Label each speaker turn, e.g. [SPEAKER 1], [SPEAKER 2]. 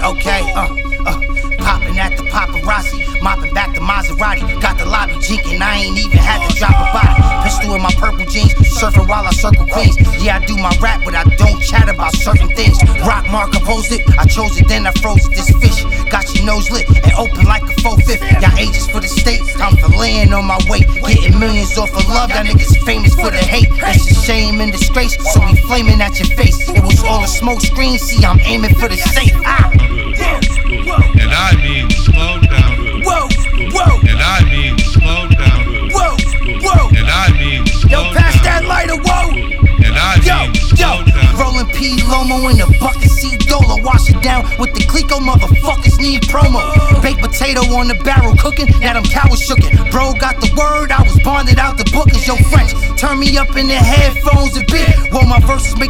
[SPEAKER 1] Okay, popping at the paparazzi, mopping back the Maserati. Got the lobby jinking, I ain't even had to drop a body. Pistol in my purple jeans, surfing while I circle queens. Yeah, I do my rap, but I don't chat about certain things. Rock Mark composed it, I chose it, then I froze it. This fish got your nose lit and open like a 4/5. Y'all agents for the state, I'm filleting on my way. Getting millions off of love, y'all niggas famous for the hate. That's a shame and disgrace, so we flaming at your face. It was all a smoke screen, see I'm aiming for the safe.
[SPEAKER 2] And I mean slow down.
[SPEAKER 1] Whoa, whoa.
[SPEAKER 2] And I mean slow down.
[SPEAKER 1] Whoa, whoa.
[SPEAKER 2] And I mean slow
[SPEAKER 1] Yo, pass
[SPEAKER 2] down.
[SPEAKER 1] that lighter, whoa.
[SPEAKER 2] And I mean slow down.
[SPEAKER 1] Rolling P Lomo in the bucket, see Dolo. Wash it down with the Clico, motherfuckers need promo. Baked potato on the barrel cooking, now them cows shookin'. Bro got the word, I was bonded out the bookers. Yo, French, turn me up in the headphones a bit. While my verses make